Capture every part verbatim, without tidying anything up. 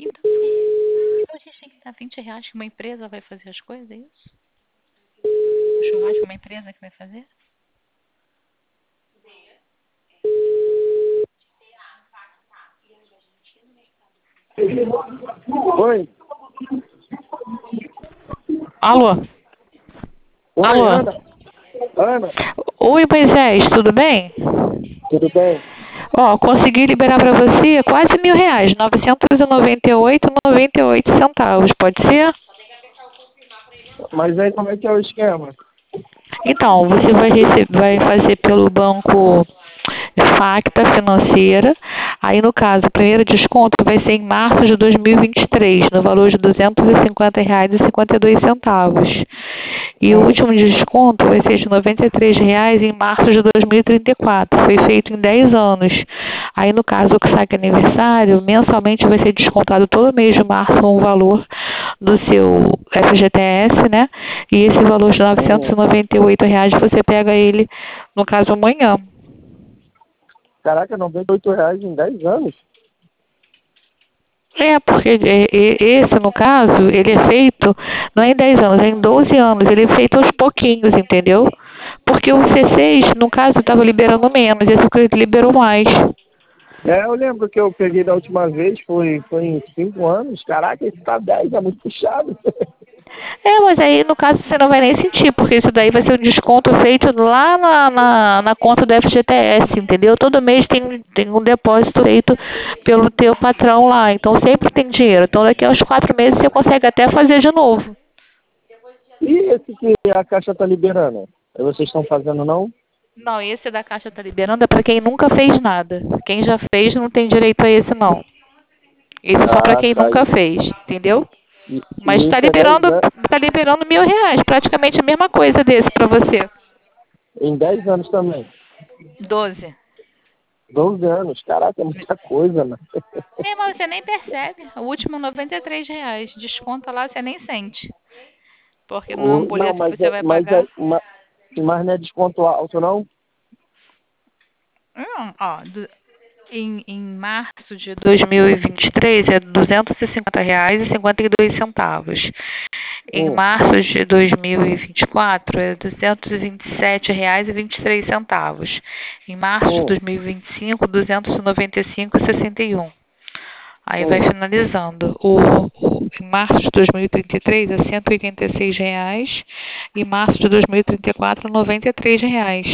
Então, é, então a gente tem que dar vinte reais que uma empresa vai fazer as coisas, é isso? O churrasco é uma empresa que vai fazer? Oi. Alô? Oi, Alô? Ana. Ana, Oi, Moisés, tudo bem? tudo bem? Ó, consegui liberar para você quase mil reais, novecentos e noventa e oito e noventa e oito centavos, pode ser? Mas aí como é que é o esquema? Então, você vai, receber, vai fazer pelo banco Facta Financeira. Aí, no caso, o primeiro desconto vai ser em março de dois mil e vinte e três, no valor de duzentos e cinquenta reais e cinquenta e dois centavos. E o Hum, último desconto vai ser de noventa e três reais em março de dois mil e trinta e quatro. Foi feito em dez anos. Aí, no caso, o que sai que é aniversário, mensalmente vai ser descontado todo mês de março um valor do seu F G T S, né? E esse valor de novecentos e hum. noventa e oito reais você pega ele, no caso, amanhã. Caraca, noventa e oito reais em dez anos? É, porque é, é, esse, no caso, ele é feito, não é em dez anos, é em doze anos. Ele é feito aos pouquinhos, entendeu? Porque o C seis, no caso, estava liberando menos, esse crédito liberou mais. É, eu lembro que eu peguei da última vez, foi, foi em cinco anos. Caraca, esse tá dez, é muito puxado. É, mas aí, no caso, você não vai nem sentir, porque isso daí vai ser um desconto feito lá na, na, na conta do F G T S, entendeu? Todo mês tem, tem um depósito feito pelo teu patrão lá, então sempre tem dinheiro. Então, daqui a uns quatro meses você consegue até fazer de novo. E esse que a Caixa tá liberando? Aí vocês estão fazendo, não? Não, esse da Caixa tá liberando é para quem nunca fez nada. Quem já fez não tem direito a esse, não. Esse é só para Ah, quem tá. nunca fez, entendeu? E, Mas e está isso é dez liberando, anos, tá liberando mil reais, praticamente a mesma coisa desse para você. em dez anos também. Doze. doze anos, caraca, é muita coisa, né? É, mas você nem percebe. O último noventa e três reais. Desconta lá, você nem sente. Porque não é um O- Não, boleto que mas você é, vai mas é, pagar. ma- mas não é desconto alto, não? Hum, ó, do- em, em março de dois mil e vinte e três é duzentos e cinquenta reais e cinquenta e dois centavos. Em Hum, março de dois mil e vinte e quatro é duzentos e vinte e sete reais e vinte e três centavos. Em março de hum, dois mil e vinte e cinco, duzentos e noventa e cinco reais e sessenta e um. Aí vai hum. finalizando. O, o, em março de dois mil e trinta e três é cento e oitenta e seis reais. E março de dois mil e trinta e quatro, noventa e três reais.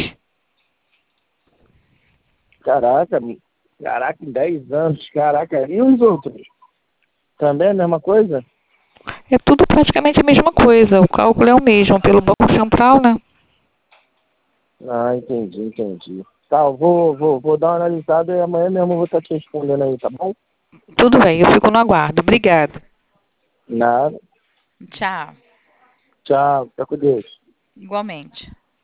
Caraca, mi- caraca, em dez anos, caraca. E os outros? Também é a mesma coisa? É tudo praticamente a mesma coisa. O cálculo é o mesmo, pelo Banco Central, né? Ah, entendi, entendi. Tá, eu vou, vou, vou dar uma analisada e amanhã mesmo eu vou estar te respondendo aí, tá bom? Tudo bem, eu fico no aguardo. Obrigada. Nada. Tchau. Tchau, fica com Deus. Igualmente.